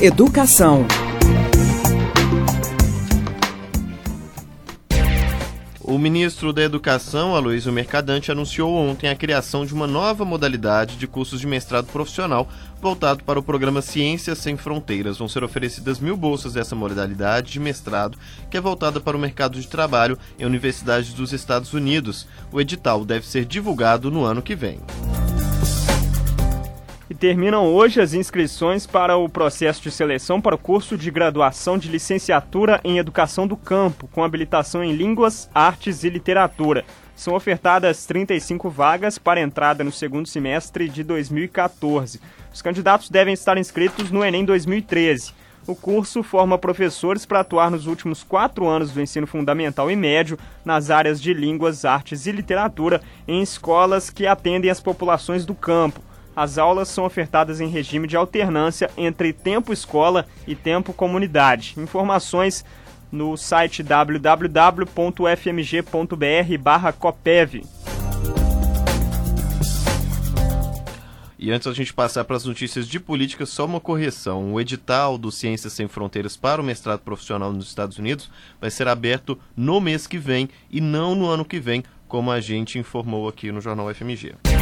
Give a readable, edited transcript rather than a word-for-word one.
Educação. O ministro da Educação, Aloysio Mercadante, anunciou ontem a criação de uma nova modalidade de cursos de mestrado profissional voltado para o programa Ciências Sem Fronteiras. Vão ser oferecidas 1.000 bolsas dessa modalidade de mestrado, que é voltada para o mercado de trabalho em universidades dos Estados Unidos. O edital deve ser divulgado no ano que vem. E terminam hoje as inscrições para o processo de seleção para o curso de graduação de licenciatura em Educação do Campo, com habilitação em Línguas, Artes e Literatura. São ofertadas 35 vagas para entrada no segundo semestre de 2014. Os candidatos devem estar inscritos no Enem 2013. O curso forma professores para atuar nos últimos 4 anos do ensino fundamental e médio nas áreas de Línguas, Artes e Literatura em escolas que atendem as populações do campo. As aulas são ofertadas em regime de alternância entre tempo escola e tempo comunidade. Informações no site www.fmg.br/COPEV. E antes da gente passar para as notícias de política, só uma correção. O edital do Ciências Sem Fronteiras para o mestrado profissional nos Estados Unidos vai ser aberto no mês que vem e não no ano que vem, como a gente informou aqui no Jornal FMG.